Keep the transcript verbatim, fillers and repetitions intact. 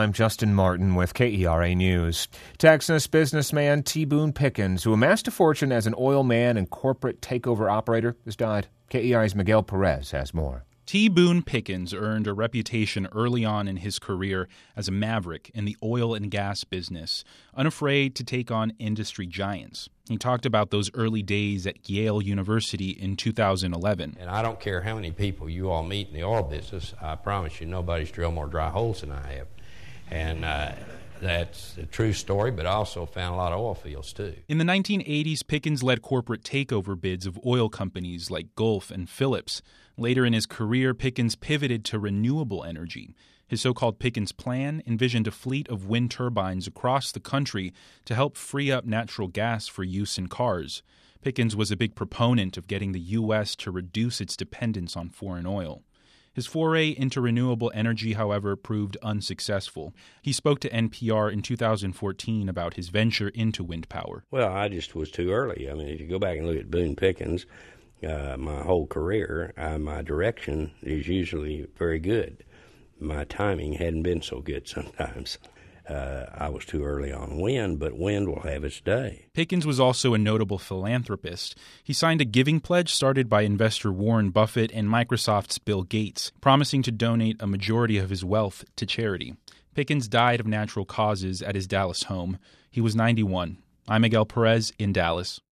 I'm Justin Martin with K E R A News. Texas businessman T. Boone Pickens, who amassed a fortune as an oil man and corporate takeover operator, has died. K E R A's Miguel Perez has more. T. Boone Pickens earned a reputation early on in his career as a maverick in the oil and gas business, unafraid to take on industry giants. He talked about those early days at Yale University in two thousand eleven. And I don't care how many people you all meet in the oil business, I promise you nobody's drilled more dry holes than I have. And uh, that's a true story, but I also found a lot of oil fields, too. In the nineteen eighties, Pickens led corporate takeover bids of oil companies like Gulf and Phillips. Later in his career, Pickens pivoted to renewable energy. His so-called Pickens Plan envisioned a fleet of wind turbines across the country to help free up natural gas for use in cars. Pickens was a big proponent of getting the U S to reduce its dependence on foreign oil. His foray into renewable energy, however, proved unsuccessful. He spoke to N P R in two thousand fourteen about his venture into wind power. Well, I just was too early. I mean, if you go back and look at Boone Pickens, uh, my whole career, uh, my direction is usually very good. My timing hadn't been so good sometimes. Uh, I was too early on wind, but wind will have its day. Pickens was also a notable philanthropist. He signed a giving pledge started by investor Warren Buffett and Microsoft's Bill Gates, promising to donate a majority of his wealth to charity. Pickens died of natural causes at his Dallas home. He was ninety-one. I'm Miguel Perez in Dallas.